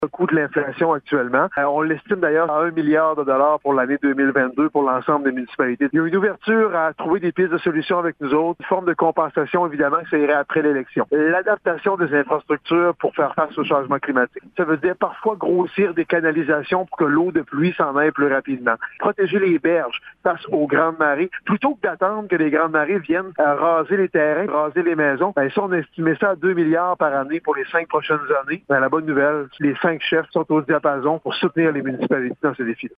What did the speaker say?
le coût de l'inflation actuellement. On l'estime d'ailleurs à 1 milliard de dollars pour l'année 2022 pour l'ensemble des municipalités. Il y a une ouverture à trouver des pistes de solutions avec nous autres, une forme de compensation évidemment que ça irait après l'élection. L'adaptation des infrastructures pour faire face au changement climatique. Ça veut dire parfois grossir des canalisations pour que l'eau de pluie s'en aille plus rapidement. Protéger les berges face aux grandes marées. Plutôt que d'attendre que les grandes marées viennent raser les terrains, raser les maisons, ça, on a estimé ça à 2 milliards par année pour les 5 prochaines années. La bonne nouvelle, les 5 chefs sont au diapason pour soutenir les municipalités dans ces défis.